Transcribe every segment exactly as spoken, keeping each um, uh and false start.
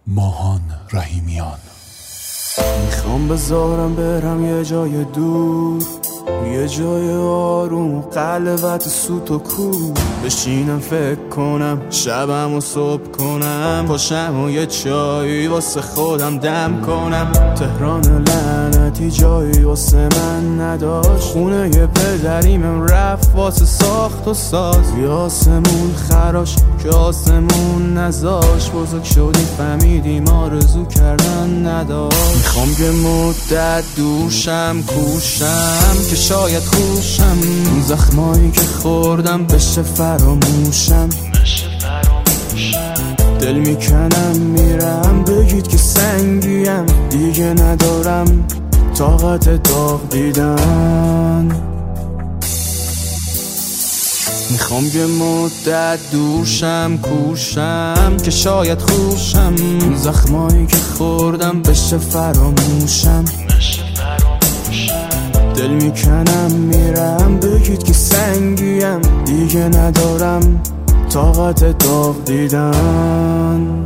ماهان رحیمیان. میخوام بذارم برم یه جای دور، یه جای آروم، قلبت سوت و کور. بشینم فکر کنم، شبم و صبح کنم، پاشم و یه چایی واسه خودم دم کنم. تهران لعنتی جایی واسه من نداشت، خونه یه پدریمم رفت واسه ساخت و ساز. یه آسمون خراش که آسمون نذاش، بزرگ شدی فهمیدیم آرزو کردن نداشت. میخوام یه مدت دوشم کوشم که شاید خوشم، اون زخمایی که خوردم بشه فراموشم. دل میکنم میرم، بگید که سنگیم، دیگه ندارم طاقت داغ دیدن. میخوام یه مدت دوشم کوشم که شاید خوشم، اون زخمایی که خوردم بشه فراموشم. دل میکنم میرم، بگید که سنگیم، دیگه ندارم طاقت داغ دیدن.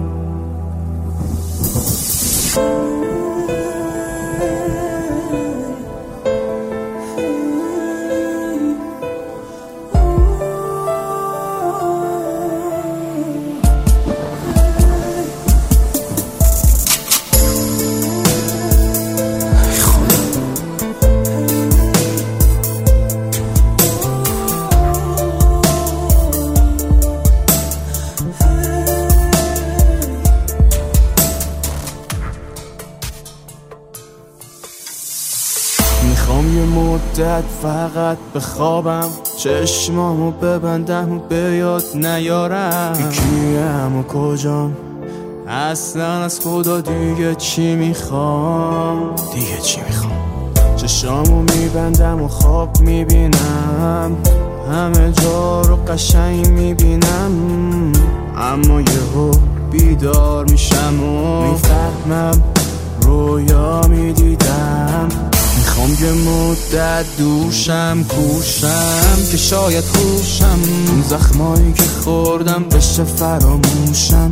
میخوام یه مدت فقط بخوابم، چشمامو ببندم و به یاد نیارم کیم و کجام، اصلا از خدا دیگه چی میخوام. دیگه چی میخوام؟ چشمامو میبندم و خواب میبینم، همه جا رو قشنگ میبینم، اما یهو بیدار میشم و میفهمم رویا میدیدم. میخوام یه مدت دوشم کوشم که شاید خوشم، اون زخمایی که خوردم بشه فراموشم.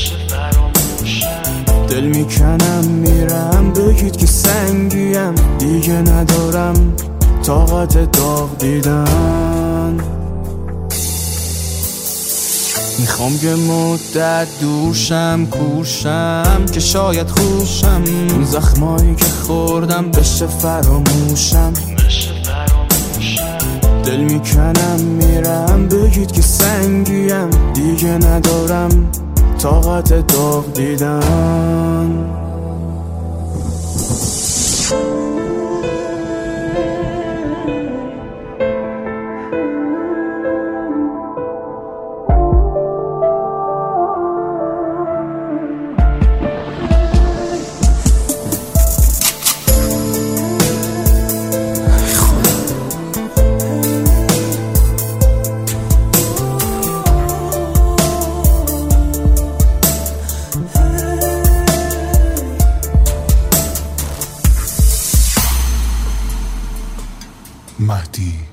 دل میکنم میرم، بگید که سنگیم، دیگه ندارم طاقت داغ دیدن. میخوام یه مدت دوشم کوشم که شاید خوشم، اون زخمایی که خوردم بشه فراموشم. دل میکنم میرم، بگید که سنگیم، دیگه ندارم طاقت داغ دیدن. مهدی